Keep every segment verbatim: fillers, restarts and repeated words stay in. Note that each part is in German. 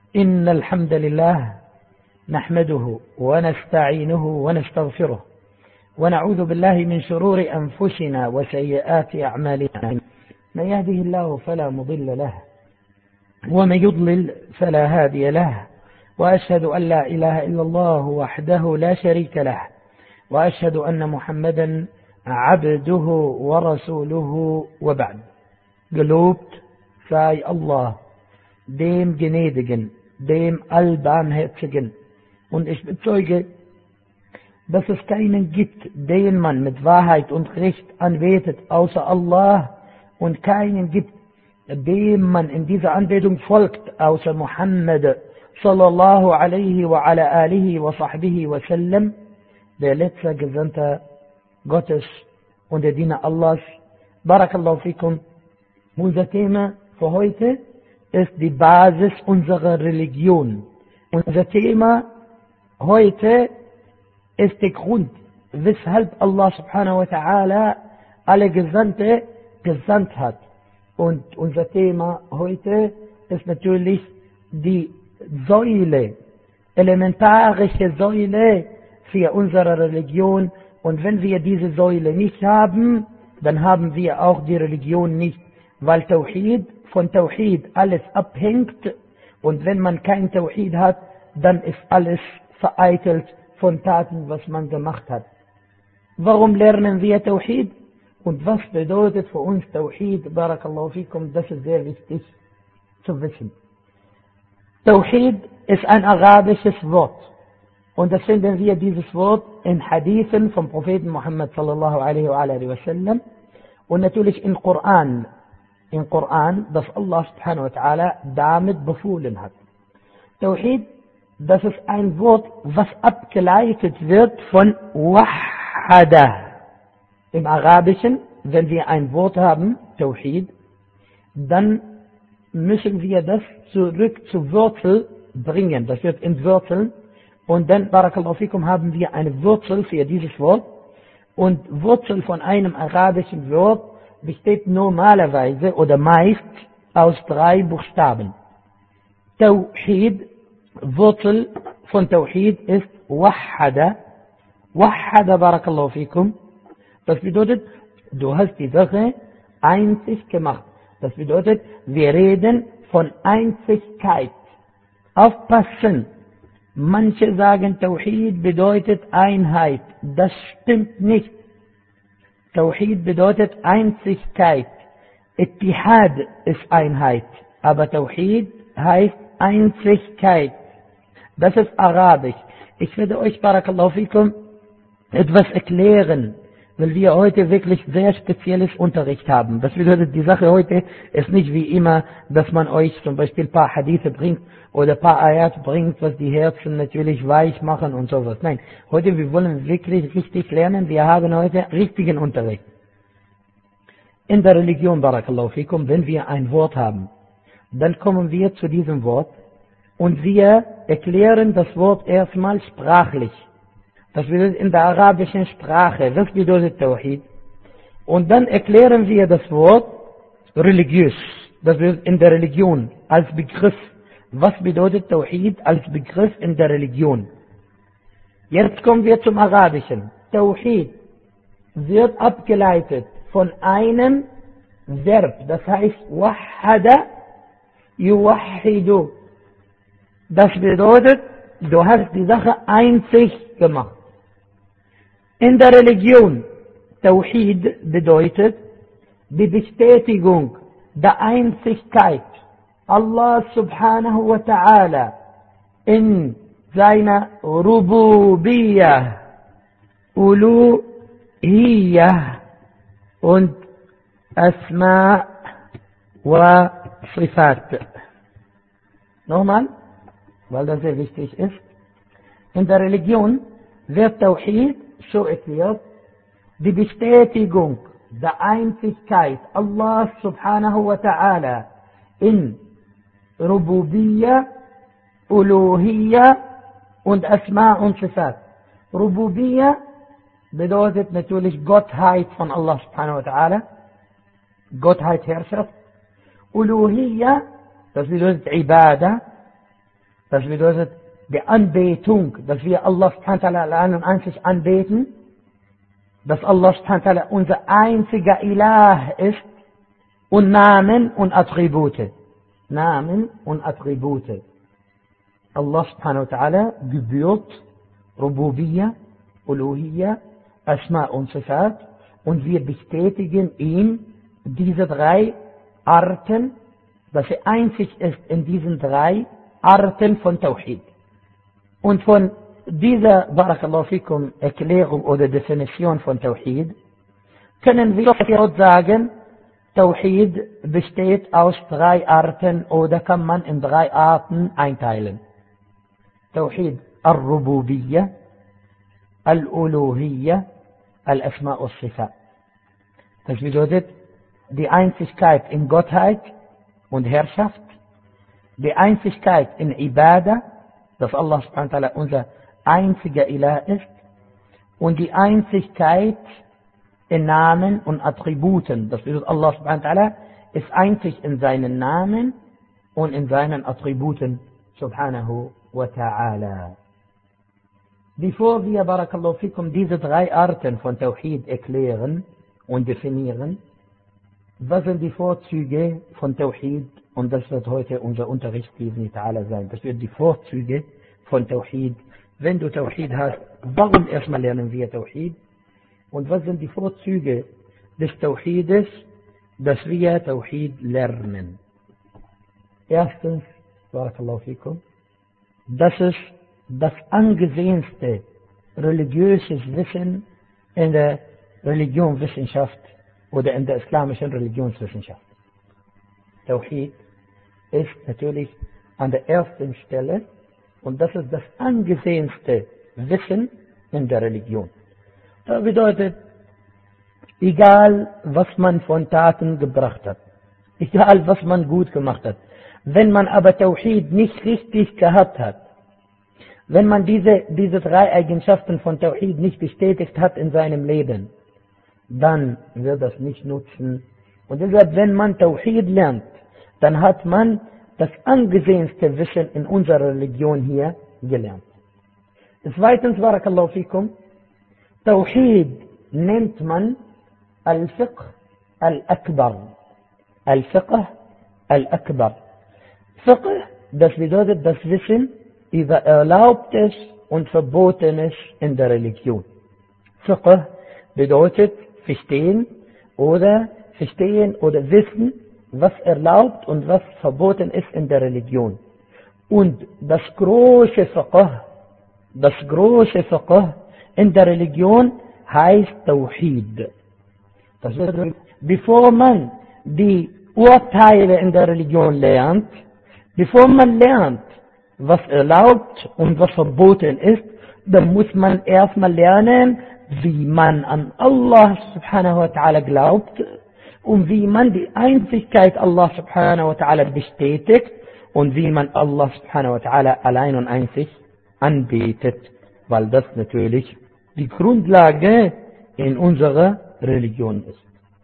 إن الحمد لله نحمده ونستعينه ونستغفره ونعوذ بالله من شرور أنفسنا وسيئات أعمالنا. من يهده الله فلا مضل له ومن يضلل فلا هادي له، وأشهد أن لا إله إلا الله وحده لا شريك له، وأشهد أن محمدا عبده ورسوله وبعد. Gelobt sei Allah, dem Gnädigen, dem Allbarmherzigen, und ich bezeuge, dass es keinen gibt, den man mit Wahrheit und Recht anbetet, außer Allah, und keinen gibt, dem man in dieser Anbetung folgt, außer Muhammad sallallahu alaihi wa ala alihi wa sahbihi wa sallam, der letzte Gesandte Gottes und der Diener Allahs. Barakallahu fikum. Unser Thema für heute ist die Basis unserer Religion. Unser Thema heute ist der Grund, weshalb Allah subhanahu wa ta'ala alle Gesandte gesandt hat. Und unser Thema heute ist natürlich die Säule, elementarische Säule für unsere Religion. Und wenn wir diese Säule nicht haben, dann haben wir auch die Religion nicht. Weil Tawhid, von Tawhid alles abhängt, und wenn man kein Tawhid hat, dann ist alles vereitelt von Taten, was man gemacht hat. Warum lernen wir Tawhid? Und was bedeutet für uns Tawhid? Barakallahu fikum, das ist sehr wichtig zu wissen. Tawhid ist ein arabisches Wort. Und das finden wir dieses Wort in Hadithen vom Propheten Muhammad sallallahu alaihi wa alihi wa sallam. Und natürlich im Koran. Im Koran, das Allah subhanahu wa ta'ala damit befohlen hat. Tawhid, das ist ein Wort, was abgeleitet wird von Wahhada. Im Arabischen, wenn wir ein Wort haben, Tawhid, dann müssen wir das zurück zur Wurzel bringen. Das wird entwurzeln. Und dann, Barakallahu fikum, haben wir eine Wurzel für dieses Wort. Und Wurzel von einem arabischen Wort besteht normalerweise oder meist aus drei Buchstaben. Tawhid, Wurzel von Tawhid ist Wahhada. Wahhada, Barakallahu fikum. Das bedeutet, du hast die Sache einzig gemacht. Das bedeutet, wir reden von Einzigkeit. Aufpassen! Manche sagen, Tawhid bedeutet Einheit. Das stimmt nicht. Tawhid bedeutet Einzigkeit. Ittihad ist Einheit. Aber Tawhid heißt Einzigkeit. Das ist Arabisch. Ich werde euch, Barakallahu fikum, etwas erklären, weil wir heute wirklich sehr spezielles Unterricht haben. Das bedeutet, die Sache heute ist nicht wie immer, dass man euch zum Beispiel ein paar Hadithe bringt oder ein paar Ayat bringt, was die Herzen natürlich weich machen und sowas. Nein, heute wir wollen wirklich richtig lernen. Wir haben heute richtigen Unterricht. In der Religion, Barakallahu fikum, wenn wir ein Wort haben, dann kommen wir zu diesem Wort und wir erklären das Wort erstmal sprachlich. Das bedeutet in der arabischen Sprache, was bedeutet Tawhid? Und dann erklären wir das Wort religiös. Das bedeutet in der Religion als Begriff. Was bedeutet Tawhid als Begriff in der Religion? Jetzt kommen wir zum Arabischen. Tawhid wird abgeleitet von einem Verb. Das heißt Wahhada yuwahhidu. Das bedeutet, du hast die Sache einzig gemacht. In der Religion, Tawhid bedeutet die Bestätigung der Einzigkeit Allah subhanahu wa ta'ala in seiner Rububiyyah, Uluhiyyah und Asma wa Sifat. Nochmal, weil das sehr wichtig ist. In der Religion wird Tawhid so erklärt, die Bestätigung der Einzigkeit Allah subhanahu wa ta'ala in Rububiyyah, Uluhiyyah und Asma und Sifat. Rububiyyah bedeutet natürlich Gottheit von Allah subhanahu wa ta'ala, Gottheit, Herrschaft. Uluhiyyah, das bedeutet Ibadah. Das bedeutet, die Anbetung, dass wir Allah subhanahu wa ta'ala allein und einzig anbeten, dass Allah subhanahu wa ta'ala unser einziger Ilah ist und Namen und Attribute. Namen und Attribute. Allah subhanahu wa ta'ala gebührt Rububiyya, Uluhiyya, Asma und Sifat und wir bestätigen ihm diese drei Arten, dass er einzig ist in diesen drei Arten von Tawhid. Und von dieser, Barakallahu fikum, Erklärung oder Definition von Tawhid, können wir sagen, Tawhid besteht aus drei Arten oder kann man in drei Arten einteilen. Tawhid al-Rububiyya, al-Uluhiyya, al-Asma und Sifat. Das bedeutet, die Einzigkeit in Gottheit und Herrschaft, die Einzigkeit in Ibadah, dass Allah subhanahu wa ta'ala unser einziger Ilah ist, und die Einzigkeit in Namen und Attributen. Das bedeutet, Allah subhanahu wa ta'ala ist einzig in seinen Namen und in seinen Attributen subhanahu wa ta'ala. Bevor wir, Barakallahu fikum, diese drei Arten von Tawhid erklären und definieren, was sind die Vorzüge von Tawhid? Und das wird heute unser Unterricht ta'ala sein. Das wird die Vorzüge von Tawhid. Wenn du Tawhid hast, warum erstmal lernen wir Tawhid? Und was sind die Vorzüge des Tawhides, dass wir Tawhid lernen? Erstens, Barakallahu fikum, das ist das angesehenste religiöses Wissen in der Religionswissenschaft oder in der islamischen Religionswissenschaft. Tawhid ist natürlich an der ersten Stelle und das ist das angesehenste Wissen in der Religion. Das bedeutet, egal was man von Taten gebracht hat, egal was man gut gemacht hat, wenn man aber Tawhid nicht richtig gehabt hat, wenn man diese, diese drei Eigenschaften von Tawhid nicht bestätigt hat in seinem Leben, dann wird das nicht nutzen. Und deshalb, wenn man Tawhid lernt, dann hat man das angesehenste Wissen in unserer Religion hier gelernt. Zweitens, Barakallahu fikum, Tawhid nennt man Al-Fiqh Al-Akbar. Al-Fiqh Al-Akbar. Fiqh, das bedeutet das Wissen über Erlaubtes und Verbotenes in der Religion. Fiqh bedeutet verstehen oder verstehen oder wissen, was erlaubt und was verboten ist in der Religion. Und das große Fiqh, das große Fiqh in der Religion heißt Tawhid. Das bedeutet, bevor man die Urteile in der Religion lernt, bevor man lernt, was erlaubt und was verboten ist, dann muss man erstmal lernen, wie man an Allah subhanahu wa ta'ala glaubt und wie man die Einzigkeit Allah subhanahu wa ta'ala bestätigt und wie man Allah subhanahu wa ta'ala allein und einzig anbetet, weil das natürlich die Grundlage in unserer Religion ist.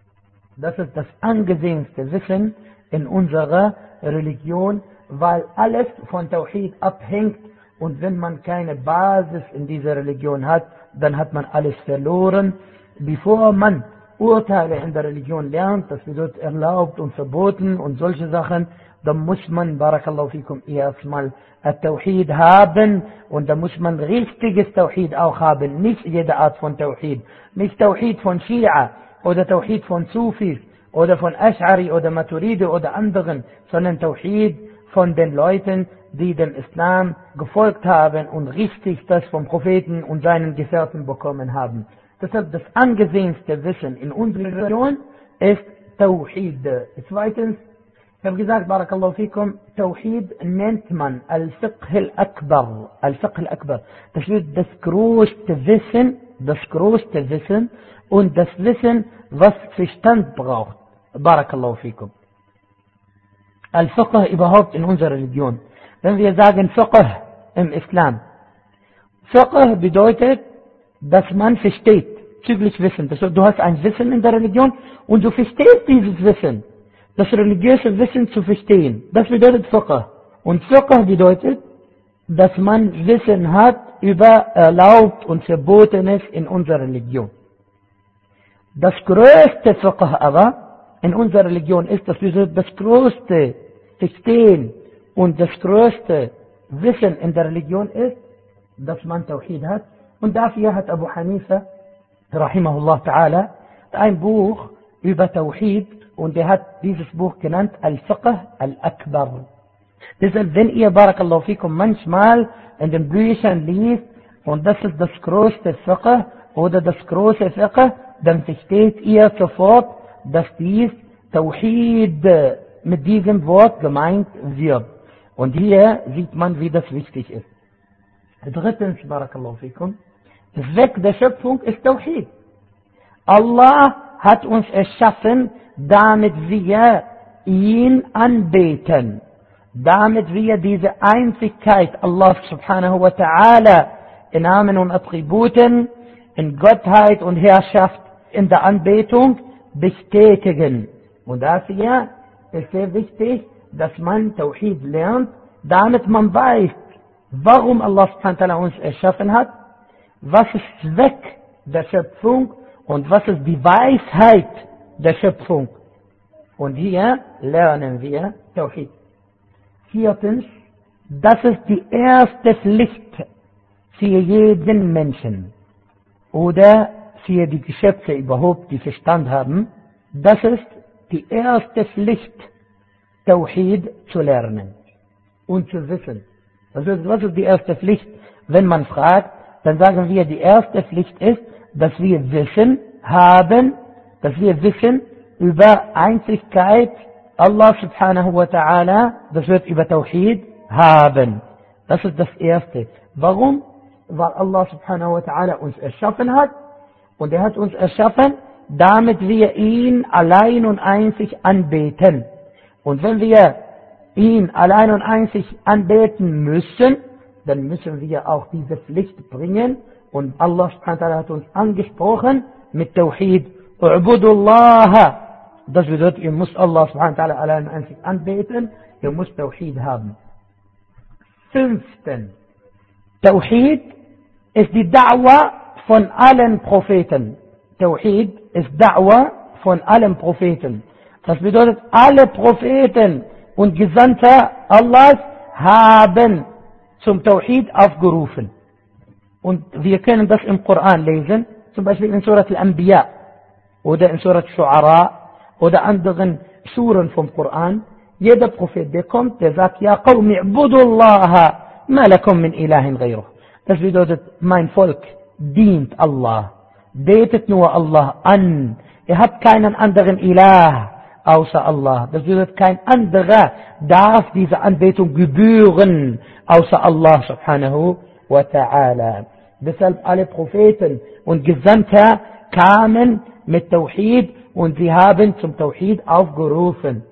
Das ist das angesehenste Wissen in unserer Religion, weil alles von Tawhid abhängt und wenn man keine Basis in dieser Religion hat, dann hat man alles verloren. Bevor man Urteile in der Religion lernt, das bedeutet erlaubt und verboten und solche Sachen, dann muss man, Barakallahu fikum, erstmal Tawhid haben und da muss man richtiges Tawhid auch haben, nicht jede Art von Tawhid, nicht Tawhid von Shia oder Tawhid von Sufis oder von Ash'ari oder Maturidi oder anderen, sondern Tawhid von den Leuten, die dem Islam gefolgt haben und richtig das vom Propheten und seinen Gefährten bekommen haben. Deshalb das angesehenste Wissen in unserer Religion ist Tawhid. Zweitens, ich habe gesagt, Barakallahu fikum, Tawhid nennt man Al-Fiqh Al-Akbar. Al-Fiqh Al-Akbar. Das wird das größte Wissen, das größte Wissen und das Wissen, was Verstand braucht. Barakallahu fikum. Al-Fiqh überhaupt in unserer Religion. Wenn wir sagen Fiqh im Islam, Fiqh bedeutet, dass man versteht, zügig Wissen. Das heißt, du hast ein Wissen in der Religion und du verstehst dieses Wissen, das religiöse Wissen zu verstehen. Das bedeutet Fiqh. Und Fiqh bedeutet, dass man Wissen hat über erlaubt und Verbotenes in unserer Religion. Das größte Fiqh aber in unserer Religion ist, dass wir das größte Verstehen und das größte Wissen in der Religion ist, dass man Tawhid hat. Und dafür hat Abu Hanifa, rahimahullah ta'ala, ein Buch über Tawhid und er hat dieses Buch genannt Al-Fiqh Al-Akbar. Deshalb, wenn ihr, barakallahu fikum, manchmal in den Büchern liest und das ist das größte Fiqh oder das große Fiqh, dann versteht ihr sofort, dass dies Tawhid mit diesem Wort gemeint wird. Und hier sieht man, wie das wichtig ist. Drittens, barakallahu fikum, Zweck der Schöpfung ist Tawhid. Allah hat uns erschaffen, damit wir ihn anbeten. Damit wir diese Einzigkeit Allah subhanahu wa ta'ala in Namen und Attributen, in Gottheit und Herrschaft, in der Anbetung bestätigen. Und dafür ist sehr wichtig, dass man Tawhid lernt, damit man weiß, warum Allah subhanahu wa ta'ala uns erschaffen hat, was ist Zweck der Schöpfung und was ist die Weisheit der Schöpfung. Und hier lernen wir Tawhid. Viertens, das ist die erste Pflicht für jeden Menschen oder für die Geschöpfe überhaupt, die Verstand haben. Das ist die erste Pflicht, Tawhid zu lernen und zu wissen. Also was ist die erste Pflicht? Wenn man fragt, dann sagen wir, die erste Pflicht ist, dass wir Wissen haben, dass wir Wissen über Einzigkeit Allah subhanahu wa ta'ala, das wird über Tawhid haben. Das ist das Erste. Warum? Weil Allah subhanahu wa ta'ala uns erschaffen hat und er hat uns erschaffen, damit wir ihn allein und einzig anbeten. Und wenn wir ihn allein und einzig anbeten müssen, dann müssen wir auch diese Pflicht bringen. Und Allah subhanahu wa ta'ala hat uns angesprochen mit Tawhid. U'budullaha. Das bedeutet, ihr müsst Allah subhanahu wa ta'ala allein und einzig anbeten. Ihr müsst Tawhid haben. Fünftens. Tawhid ist die Da'wa von allen Propheten. Tawhid ist Da'wa von allen Propheten. Das bedeutet, alle Propheten und Gesandte Allahs haben zum Tawhid aufgerufen. Und wir können das im Koran lesen, zum Beispiel in Surat Al-Anbiya oder in Surat Shu'ara oder anderen Suren vom Koran. Jeder Prophet, der kommt, der sagt, Ja qawmi ibudullaha ma lakum min ilahin ghayruh. Das bedeutet, mein Volk dient Allah. Betet nur Allah an. Ihr habt keinen anderen Ilah außer Allah. Das bedeutet, kein anderer darf diese Anbetung gebühren außer Allah subhanahu wa ta'ala. Deshalb alle Propheten und Gesandte kamen mit Tawhid und sie haben zum Tawhid aufgerufen.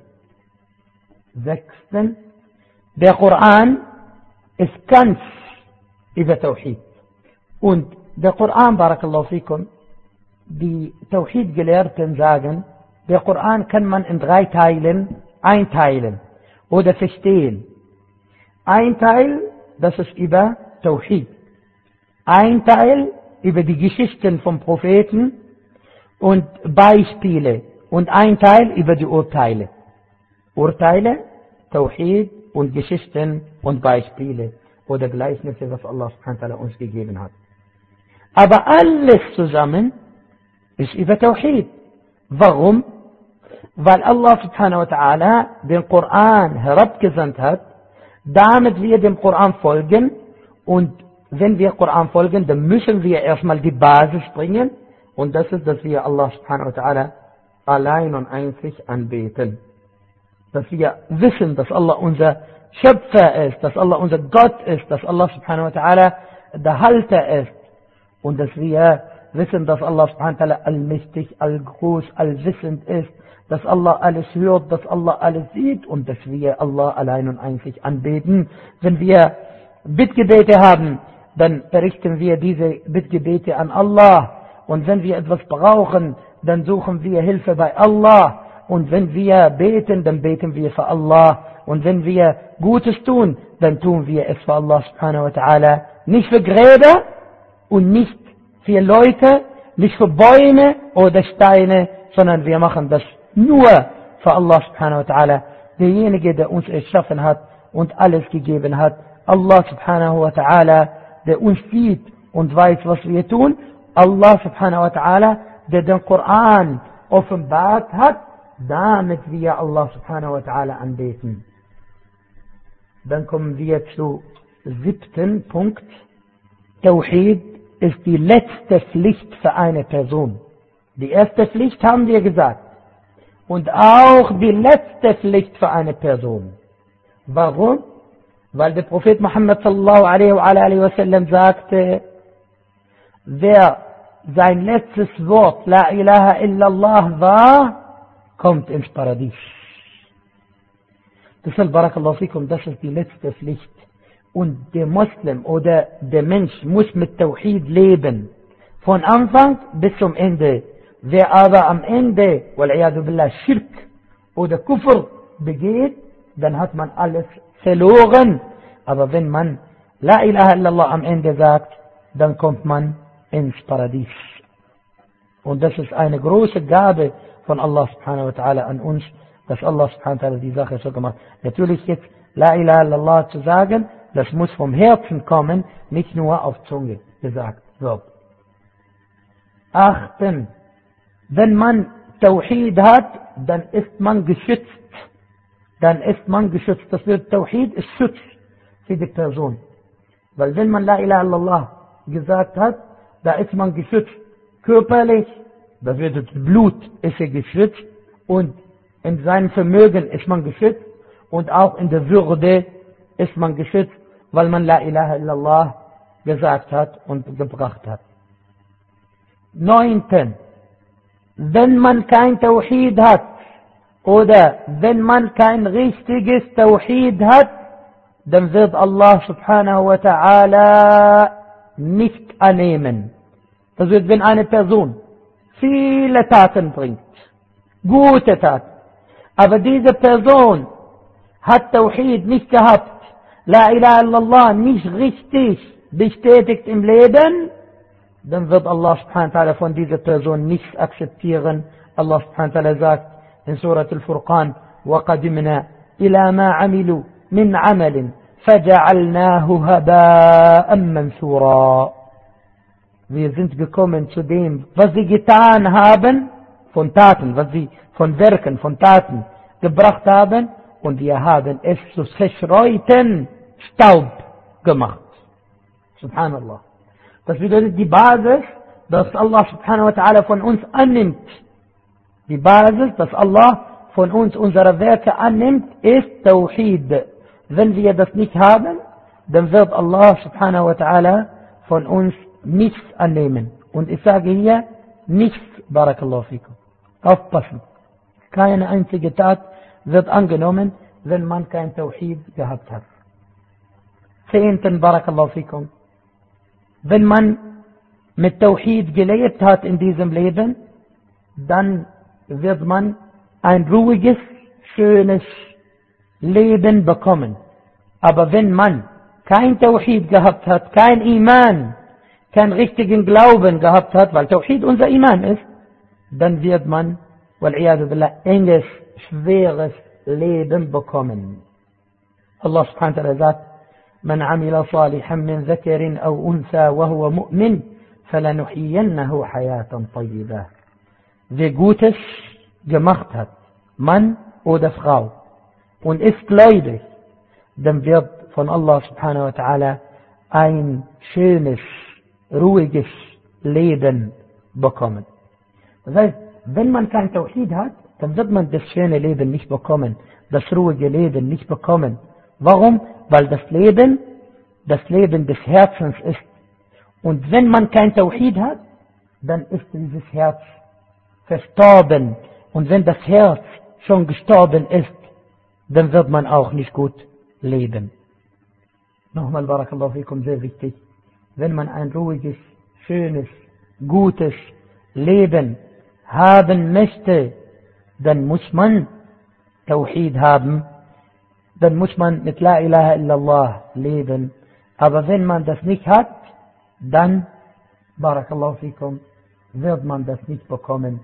Sechstens, der Koran ist ganz über Tawhid. Und der Koran, barakallahu fikum, die Tawhid-Gelehrten sagen, der Koran kann man in drei Teilen einteilen oder verstehen. Ein Teil, das ist über Tawhid. Ein Teil über die Geschichten von Propheten und Beispiele. Und ein Teil über die Urteile. Urteile, Tawhid und Geschichten und Beispiele. Oder Gleichnisse, was Allah subhanahu wa ta'ala uns gegeben hat. Aber alles zusammen ist über Tawhid. Warum? Weil Allah subhanahu wa ta'ala den Koran herabgesandt hat, damit wir dem Koran folgen. Und wenn wir Koran folgen, dann müssen wir erstmal die Basis bringen. Und das ist, dass wir Allah subhanahu wa ta'ala allein und einzig anbeten. Dass wir wissen, dass Allah unser Schöpfer ist, dass Allah unser Gott ist, dass Allah subhanahu wa ta'ala der Halter ist. Und dass wir wissen, dass Allah subhanahu wa ta'ala allmächtig, allgroß, allwissend ist, dass Allah alles hört, dass Allah alles sieht und dass wir Allah allein und einzig anbeten. Wenn wir Bittgebete haben, dann richten wir diese Bittgebete an Allah. Und wenn wir etwas brauchen, dann suchen wir Hilfe bei Allah. Und wenn wir beten, dann beten wir für Allah. Und wenn wir Gutes tun, dann tun wir es für Allah subhanahu wa ta'ala. Nicht für Gräber und nicht für Leute, nicht für Bäume oder Steine, sondern wir machen das nur für Allah subhanahu wa ta'ala. Derjenige, der uns erschaffen hat und alles gegeben hat. Allah subhanahu wa ta'ala, der uns sieht und weiß, was wir tun. Allah subhanahu wa ta'ala, der den Koran offenbart hat, damit wir Allah subhanahu wa ta'ala anbeten. Dann kommen wir zu siebten Punkt. Tawhid ist die letzte Pflicht für eine Person. Die erste Pflicht haben wir gesagt. Und auch die letzte Pflicht für eine Person. Warum? Weil der Prophet Muhammad sallallahu alaihi wa alaihi wa sallam sagte, wer sein letztes Wort La ilaha illallah war, kommt ins Paradies. Deshalb, barakallahu fikum, das ist die letzte Pflicht. Und der Muslim oder der Mensch muss mit Tawhid leben. Von Anfang bis zum Ende. Wer aber am Ende, wal'iyadu billah, Schirk oder Kufr begeht, dann hat man alles verloren. Aber wenn man La ilaha illallah am Ende sagt, dann kommt man ins Paradies. Und das ist eine große Gabe von Allah subhanahu wa ta'ala an uns, dass Allah subhanahu wa ta'ala die Sache so gemacht hat. Natürlich jetzt La ilaha illallah zu sagen, das muss vom Herzen kommen, nicht nur auf Zunge gesagt wird. Achten, wenn man Tawhid hat, dann ist man geschützt. Dann ist man geschützt. Das wird Tawhid ist Schutz für die Person. Weil wenn man La ilaha illallah gesagt hat, da ist man geschützt. Körperlich, da wird das Blut ist er geschützt und in seinem Vermögen ist man geschützt und auch in der Würde ist man geschützt, weil man La ilaha illallah gesagt hat und gebracht hat. Neunten, wenn man kein Tawhid hat oder wenn man kein richtiges Tawhid hat, dann wird Allah subhanahu wa ta'ala nicht annehmen. Das wird, wenn eine Person viele Taten bringt, gute Taten, aber diese Person hat Tawhid nicht gehabt, La ilaha illallah nicht richtig bestätigt im Leben, dann wird Allah subhanahu wa ta'ala von dieser Person nichts akzeptieren. Allah subhanahu wa ta'ala sagt in Surat al-Furqan, وَقَدِمْنَا إِلَى مَا عَمِلُوا مِنْ عَمَلٍ فَجَعَلْنَاهُ هَبَاءً مَنْثُورًا. Wir sind gekommen zu dem, was sie getan haben, von Taten, was sie von Werken, von Taten gebracht haben, und wir haben es zu zerstreuten Staub gemacht. Subhanallah. Das bedeutet die Basis, dass Allah subhanahu wa ta'ala von uns annimmt. Die Basis, dass Allah von uns unsere Werke annimmt, ist Tawhid. Wenn wir das nicht haben, dann wird Allah subhanahu wa ta'ala von uns nichts annehmen. Und ich sage hier, nichts, barakallahu fikum. Aufpassen. Keine einzige Tat wird angenommen, wenn man kein Tawhid gehabt hat. Zehnten, barakallahu fikum. Wenn man mit Tawhid gelebt hat in diesem Leben, dann wird man ein ruhiges, schönes Leben bekommen. Aber wenn man kein Tawhid gehabt hat, kein Iman, keinen richtigen Glauben gehabt hat, weil Tawhid unser Iman ist, dann wird man, wal'iyadu billah, enges, schweres Leben bekommen. Allah subhanahu wa ta'ala sagt, من عمل صالحا من ذكر أو أنثى وهو مؤمن فلنحيينه حياة طيبة. Wer Gutes gemacht hat, Mann oder Frau, und ist gläubig, dann wird von Allah subhanahu wa ta'ala ein schönes, ruhiges Leben bekommen. Das heißt, wenn man kein Tawhid hat, dann wird man das schöne Leben nicht bekommen, das ruhige Leben nicht bekommen. Warum? Weil das Leben, das Leben des Herzens ist. Und wenn man kein Tawhid hat, dann ist dieses Herz verstorben. Und wenn das Herz schon gestorben ist, dann wird man auch nicht gut leben. Nochmal, barakallahu fikum, sehr wichtig. Wenn man ein ruhiges, schönes, gutes Leben haben möchte, dann muss man Tawhid haben, dann muss man mit La ilaha illallah leben. Aber wenn man das nicht hat, dann, Barakallahu fikum, wird man das nicht bekommen.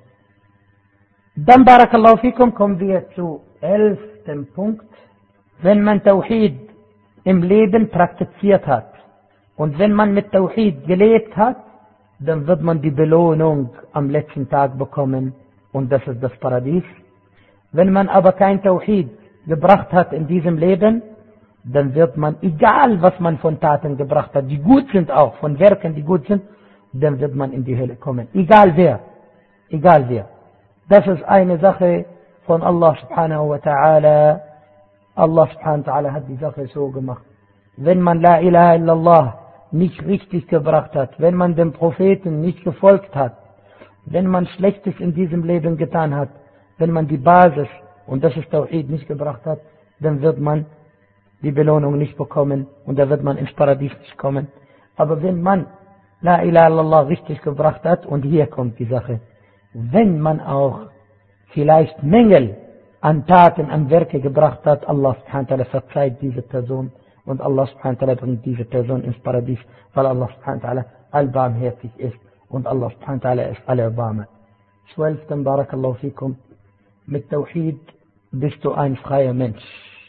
Dann, Barakallahu fikum, kommen wir zu elften Punkt. Wenn man Tawhid im Leben praktiziert hat und wenn man mit Tawhid gelebt hat, dann wird man die Belohnung am letzten Tag bekommen und das ist das Paradies. Wenn man aber kein Tawhid gebracht hat in diesem Leben, dann wird man, egal was man von Taten gebracht hat, die gut sind auch, von Werken, die gut sind, dann wird man in die Hölle kommen. Egal wer. Egal wer. Das ist eine Sache von Allah subhanahu wa ta'ala. Allah subhanahu wa ta'ala hat die Sache so gemacht. Wenn man La ilaha illallah nicht richtig gebracht hat, wenn man dem Propheten nicht gefolgt hat, wenn man Schlechtes in diesem Leben getan hat, wenn man die Basis, und das ist Tawhid, nicht gebracht hat, dann wird man die Belohnung nicht bekommen und da wird man ins Paradies nicht kommen. Aber wenn man La ilaha illallah richtig gebracht hat, und hier kommt die Sache, wenn man auch vielleicht Mängel an Taten, an Werke gebracht hat, Allah subhanahu wa ta'ala verzeiht diese Person und Allah subhanahu wa ta'ala bringt diese Person ins Paradies, weil Allah subhanahu wa ta'ala allbarmherzig ist und Allah subhanahu wa ta'ala ist allerbarmer. Zwölften, Barakallahu fikum, mit Tawhid bist du ein freier Mensch.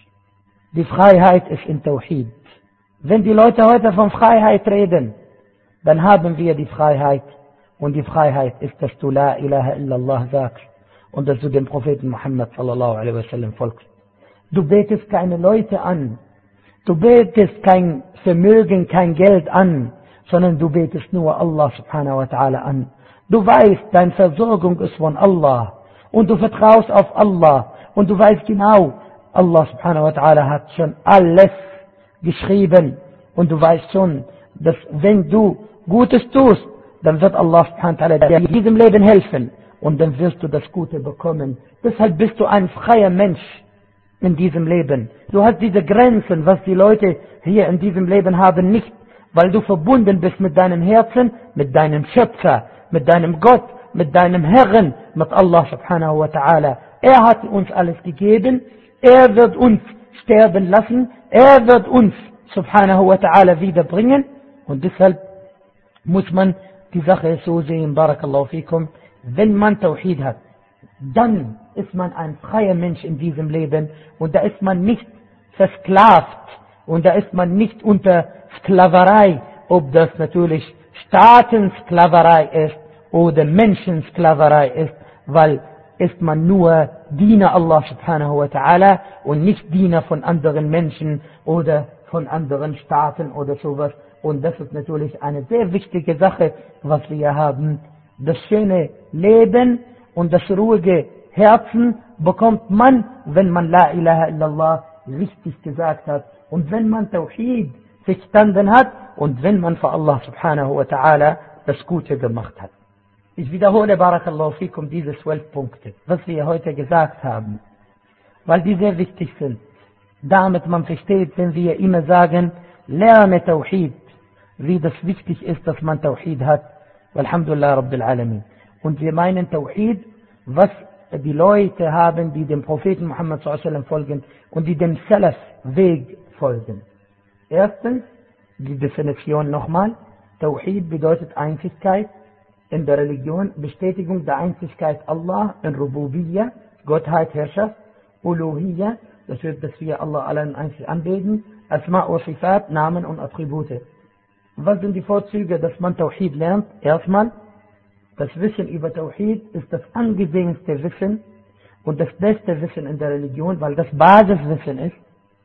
Die Freiheit ist in Tawhid. Wenn die Leute heute von Freiheit reden, dann haben wir die Freiheit. Und die Freiheit ist, dass du La ilaha illallah sagst und dass du dem Propheten Muhammad sallallahu alaihi wasallam folgst. Du betest keine Leute an. Du betest kein Vermögen, kein Geld an, sondern du betest nur Allah subhanahu wa ta'ala an. Du weißt, deine Versorgung ist von Allah. Und du vertraust auf Allah. Und du weißt genau, Allah subhanahu wa ta'ala hat schon alles geschrieben. Und du weißt schon, dass wenn du Gutes tust, dann wird Allah subhanahu wa ta'ala dir in diesem Leben helfen. Und dann wirst du das Gute bekommen. Deshalb bist du ein freier Mensch in diesem Leben. Du hast diese Grenzen, was die Leute hier in diesem Leben haben, nicht. Weil du verbunden bist mit deinem Herzen, mit deinem Schöpfer, mit deinem Gott, mit deinem Herrn, mit Allah subhanahu wa ta'ala. Er hat uns alles gegeben. Er wird uns sterben lassen. Er wird uns subhanahu wa ta'ala wiederbringen. Und deshalb muss man die Sache so sehen, Barakallahu fikum, wenn man Tawhid hat, dann ist man ein freier Mensch in diesem Leben und da ist man nicht versklavt und da ist man nicht unter Sklaverei, ob das natürlich Staatensklaverei ist oder Menschensklaverei ist, weil ist man nur Diener Allah subhanahu wa ta'ala und nicht Diener von anderen Menschen oder von anderen Staaten oder sowas. Und das ist natürlich eine sehr wichtige Sache, was wir haben. Das schöne Leben und das ruhige Herzen bekommt man, wenn man La ilaha illallah richtig gesagt hat und wenn man Tawhid verstanden hat und wenn man für Allah subhanahu wa ta'ala das Gute gemacht hat. Ich wiederhole, Barakallahu fikum, diese zwölf Punkte, was wir heute gesagt haben, weil die sehr wichtig sind. Damit man versteht, wenn wir immer sagen, lerne Tawhid, wie das wichtig ist, dass man Tawhid hat. Alhamdulillah Rabbil Alamin. Und wir meinen Tawhid, was die Leute haben, die dem Propheten Muhammad sallallahu alaihi wasallam folgen und die dem Salaf-Weg folgen. Erstens, die Definition nochmal. Tawhid bedeutet Einzigkeit in der Religion, Bestätigung der Einzigkeit Allah in Rububiyya, Gottheit, Herrschaft, Uluhiyya, das wird, dass wir Allah allein einzig anbeten, Asma wa Sifat, Namen und Attribute. Was sind die Vorzüge, dass man Tawhid lernt? Erstmal, das Wissen über Tawhid ist das angesehenste Wissen und das beste Wissen in der Religion, weil das Basiswissen ist.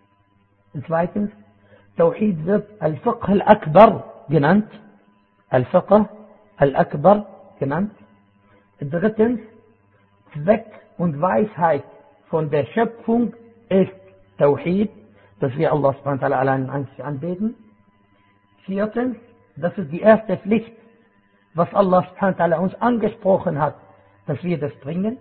Und zweitens, Tawhid wird Al-Fiqh Al-Akbar genannt. Al-Fiqh Al-Akbar genannt. Drittens, Zweck und Weisheit von der Schöpfung ist Tawhid, dass wir Allah subhanahu wa ta'ala allein einzig anbeten. Viertens, das ist die erste Pflicht, was Allah subhanahu wa ta'ala uns angesprochen hat, dass wir das bringen.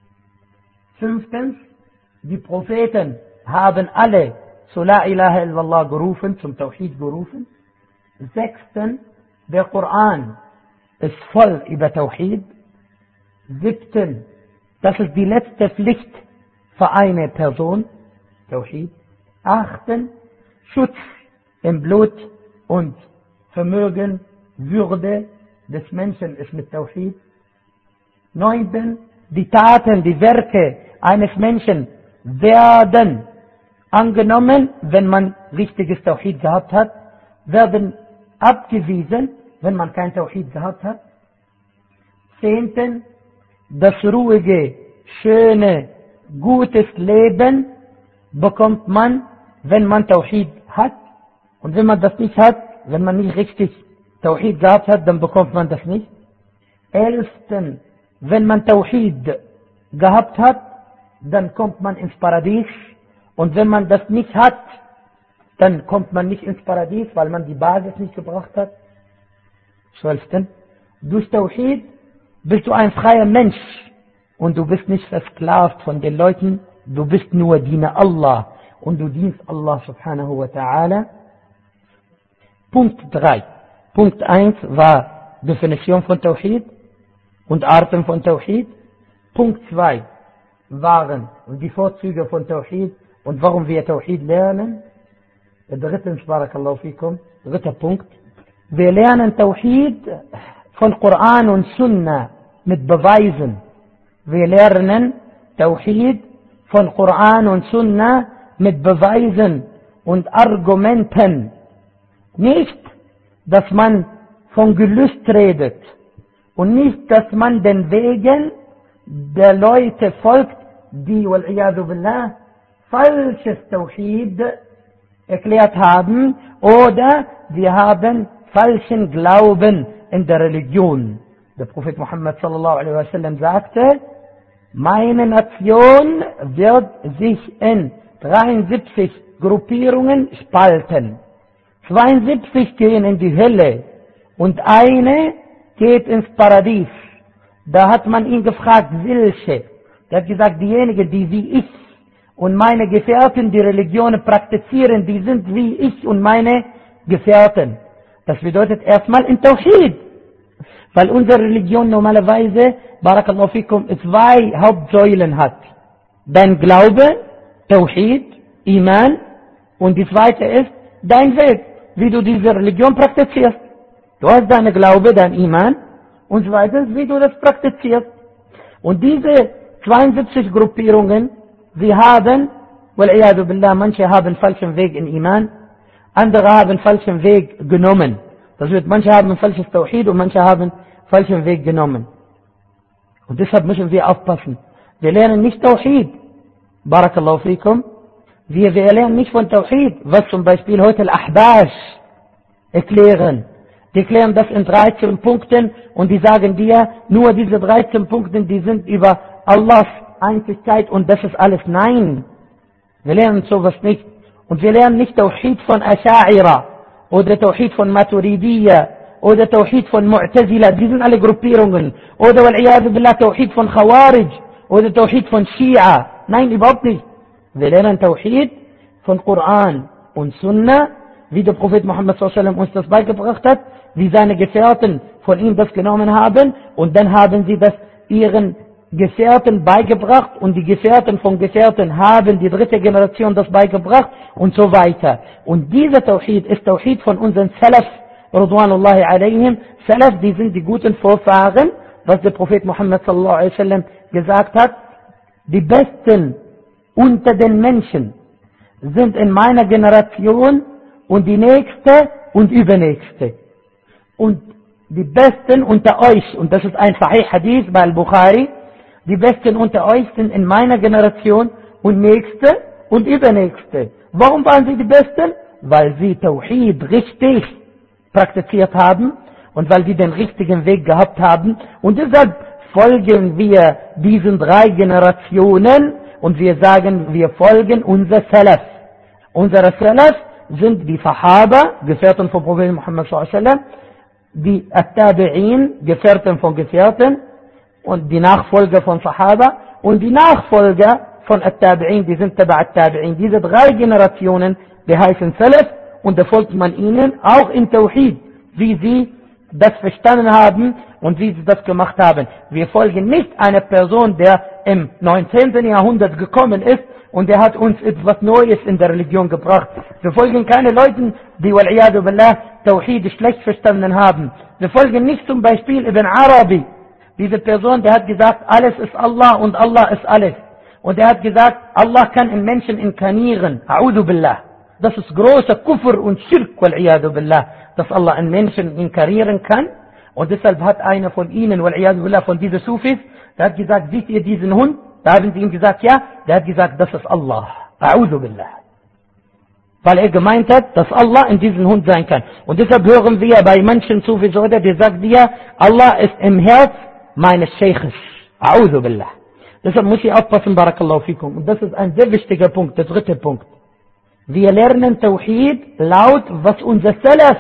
Fünftens, die Propheten haben alle zu La ilaha illallah gerufen, zum Tawhid gerufen. Sechstens, der Koran ist voll über Tawhid. Siebtens, Das ist die letzte Pflicht für eine Person. Tawhid. Achten, Schutz im Blut und Vermögen, Würde des Menschen ist mit Tawhid. Neunten, die Taten, die Werke eines Menschen werden angenommen, wenn man richtiges Tawhid gehabt hat, werden abgewiesen, wenn man kein Tawhid gehabt hat. Zehnten, das ruhige, schöne, gutes Leben bekommt man, wenn man Tawhid hat. Und wenn man das nicht hat, wenn man nicht richtig Tawhid gehabt hat, dann bekommt man das nicht. Elften, wenn man Tawhid gehabt hat, dann kommt man ins Paradies. Und wenn man das nicht hat, dann kommt man nicht ins Paradies, weil man die Basis nicht gebracht hat. Zwölften, durch Tawhid bist du ein freier Mensch und du bist nicht versklavt von den Leuten, du bist nur Diener Allah und du dienst Allah subhanahu wa ta'ala. Punkt drei. Punkt eins war Definition von Tawhid und Arten von Tawhid. Punkt zwei waren die Vorzüge von Tawhid und warum wir Tawhid lernen. Drittens, Barakallahu fikum, dritter Punkt. Wir lernen Tawhid von Koran und Sunna mit Beweisen. Wir lernen Tawhid von Koran und Sunna mit Beweisen und Argumenten. Nicht, dass man von Gelüst redet und nicht, dass man den Wegen der Leute folgt, die, wal-iyadu billah, falsches Tawhid erklärt haben oder wir haben falschen Glauben in der Religion. Der Prophet Muhammad sallallahu alaihi wasallam sagte, meine Nation wird sich in dreiundsiebzig Gruppierungen spalten. zweiundsiebzig gehen in die Hölle und eine geht ins Paradies. Da hat man ihn gefragt, welche? Er hat gesagt, diejenigen, die wie ich und meine Gefährten die Religion praktizieren, die sind wie ich und meine Gefährten. Das bedeutet erstmal in Tawhid. Weil unsere Religion normalerweise, Barakallahu fikum, zwei Hauptsäulen hat. Dein Glaube, Tawhid, Iman, und die zweite ist dein Weg, wie du diese Religion praktizierst. Du hast deine Glaube, dein Iman, und zweitens, wie du das praktizierst. Und diese zweiundsiebzig Gruppierungen, sie haben, wal-iyadu billah, manche haben falschen Weg in Iman, andere haben falschen Weg genommen. Das wird, manche haben falsches Tawhid und manche haben falschen Weg genommen. Und deshalb müssen wir aufpassen. Wir lernen nicht Tawhid. Barakallahu fikum. Wir, wir lernen nicht von Tawhid, was zum Beispiel heute Al-Ahbash erklären. Die erklären das in dreizehn Punkten und die sagen dir, nur diese dreizehn Punkte, die sind über Allahs Einzigkeit und das ist alles. Nein. Wir lernen sowas nicht. Und wir lernen nicht Tawhid von Asha'ira oder Tawhid von Maturidiyya oder Tawhid von Mu'tazila, die sind alle Gruppierungen. Oder wal-iyadu billah Tawhid von Khawarij oder Tawhid von Shia. Nein, überhaupt nicht. Wir lernen Tawhid von Koran und Sunna, wie der Prophet Muhammad sallallahu alaihi wasallam uns das beigebracht hat, wie seine Gefährten von ihm das genommen haben und dann haben sie das ihren Gefährten beigebracht und die Gefährten von Gefährten haben die dritte Generation das beigebracht und so weiter. Und dieser Tawhid ist Tawhid von unseren Salaf, Ridwanullahi alaihim. Salaf, die sind die guten Vorfahren, was der Prophet Muhammad sallallahu alaihi wasallam gesagt hat. Die Besten unter den Menschen sind in meiner Generation und die nächste und übernächste. Und die Besten unter euch, und das ist ein Sahih Hadith bei Al-Bukhari, die Besten unter euch sind in meiner Generation und nächste und übernächste. Warum waren sie die Besten? Weil sie Tawhid richtig praktiziert haben und weil sie den richtigen Weg gehabt haben. Und deshalb folgen wir diesen drei Generationen und wir sagen, wir folgen unser Salaf. Unsere Salaf sind die Sahaba, Gefährten von Prophet Muhammad sallallahu alaihi wasallam, die At-Tabi'in, Gefährten von Gefährten, und die Nachfolger von Sahaba und die Nachfolger von At-Tabi'in, die sind Taba' At-Tabi'in. Diese drei Generationen, die heißen Salaf und da folgt man ihnen auch in Tawhid, wie sie das verstanden haben und wie sie das gemacht haben. Wir folgen nicht einer Person, der im neunzehnten Jahrhundert gekommen ist und er hat uns etwas Neues in der Religion gebracht. Wir folgen keine Leuten, die wal-iyadu billah Tawhid schlecht verstanden haben. Wir folgen nicht zum Beispiel Ibn Arabi. Diese Person, der hat gesagt, alles ist Allah und Allah ist alles. Und er hat gesagt, Allah kann in Menschen inkarnieren. A'udhu billah. Das ist großer Kufr und Schirk, wal-iyadu billah, dass Allah in Menschen inkarnieren kann. Und deshalb hat einer von ihnen, wal-iyadu billah, von diesen Sufis, der hat gesagt, seht ihr diesen Hund? Da haben sie ihm gesagt, ja. Der hat gesagt, das ist Allah. A'udhu billah. Weil er gemeint hat, dass Allah in diesem Hund sein kann. Und deshalb hören wir bei manchen Sufis oder, die sagt dir, Allah ist im Herz meines Sheikhs. A'udhu billah. Deshalb muss ich aufpassen, barakallahu fikum. Und das ist ein sehr wichtiger Punkt, der dritte Punkt. Wir lernen Tawhid laut, was unser Salaf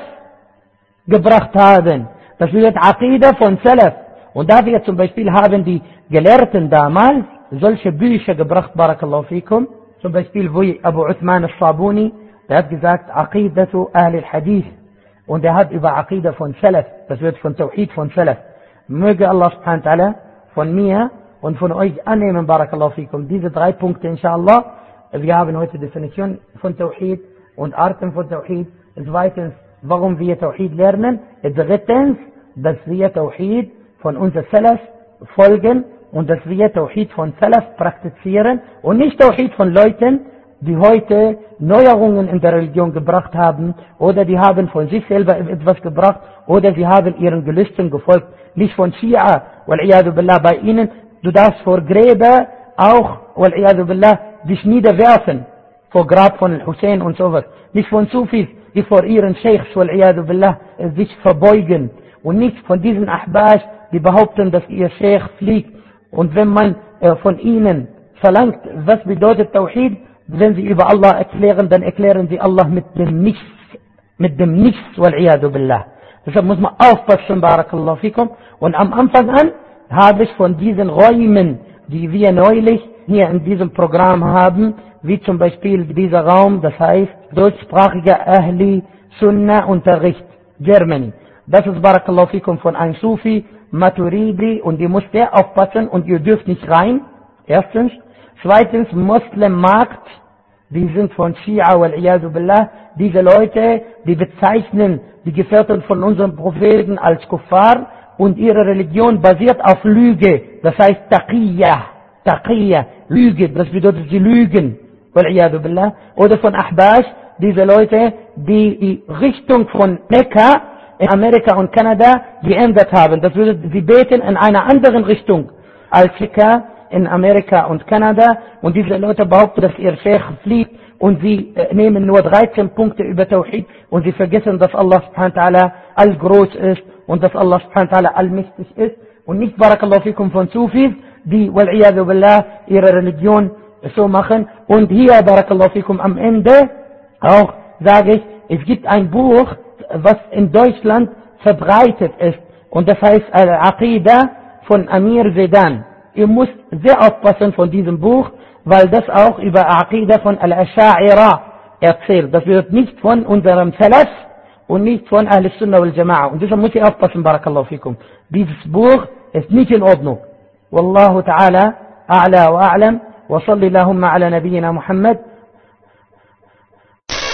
gebracht haben. Das wird Aqidah von Salaf. Und da wir zum Beispiel haben die Gelehrten damals solche Bücher gebracht, barakallahu fikum. Zum Beispiel wie Abu Uthman al-Sabuni, der hat gesagt, Aqidatu Ahl al-Hadith. Und er hat über Aqidah von Salaf, das wird von Tawhid von Salaf. Möge Allah subhanahu wa ta'ala von mir und von euch annehmen, barakallahu fikum. Diese drei Punkte, inshallah. Wir haben heute Definition von Tawhid und Arten von Tawhid. Zweitens, warum wir Tawhid lernen. Drittens, dass wir Tawhid von unser Salaf folgen und dass wir Tawhid von Salaf praktizieren und nicht Tawhid von Leuten, die heute Neuerungen in der Religion gebracht haben oder die haben von sich selber etwas gebracht oder sie haben ihren Gelüsten gefolgt. Nicht von Schia, wal-iyadu billah, bei ihnen. Du darfst vor Gräber auch, wal-iyadu billah, dich niederwerfen. Vor Grab von Hussein und sowas. Nicht von Sufis, die vor ihren Sheikhs, wal-iyadu billah, sich verbeugen. Und nicht von diesen Ahbash, die behaupten, dass ihr Sheikh fliegt. Und wenn man äh, von ihnen verlangt, was bedeutet Tawhid, wenn sie über Allah erklären, dann erklären sie Allah mit dem Nichts. Mit dem Nichts, wal-iyadu billah. Deshalb muss man aufpassen, barakallahu fikum. Und am Anfang an habe ich von diesen Räumen, die wir neulich hier in diesem Programm haben, wie zum Beispiel dieser Raum, das heißt deutschsprachiger Ahli Sunnah Unterricht, Germany. Das ist barakallahu fikum von einem Sufi, Maturidi, und ihr müsst sehr aufpassen und ihr dürft nicht rein. Erstens. Zweitens, Muslimmarkt, die sind von Schia, wal-iyadu billah. Diese Leute, die bezeichnen die Gefährten von unserem Propheten als Kuffar und ihre Religion basiert auf Lüge. Das heißt Taqiyya, Taqiyya, Lüge, das bedeutet sie lügen, wal-iyadu billah. Oder von Ahbash, diese Leute, die die Richtung von Mekka in Amerika und Kanada geändert haben. Das bedeutet, sie beten in einer anderen Richtung als Mekka in Amerika und Kanada. Und diese Leute behaupten, dass ihr Sheikh fliegt und sie äh, nehmen nur dreizehn Punkte über Tawhid und sie vergessen, dass Allah subhanahu wa ta'ala allgroß ist und dass Allah subhanahu wa ta'ala allmächtig ist. Und nicht barakallahu fikum von Sufis, die wal-iyadu billah ihre Religion so machen. Und hier barakallahu fikum am Ende auch sage ich, es gibt ein Buch, was in Deutschland verbreitet ist. Und das heißt Al-Aqidah von Amir Zedan. Ihr müsst sehr aufpassen von diesem Buch, weil das auch über Aqidah von Al-Asha'ira erzählt. Das wird nicht von unserem Salaf und nicht von Ahl Sunnah wal Jama'a. Und deshalb muss ich aufpassen, barakallahu fikum. Dieses Buch ist nicht in Ordnung. Wallahu ta'ala a'la wa a'lam wa salli lahumma ala nabiyyina Muhammad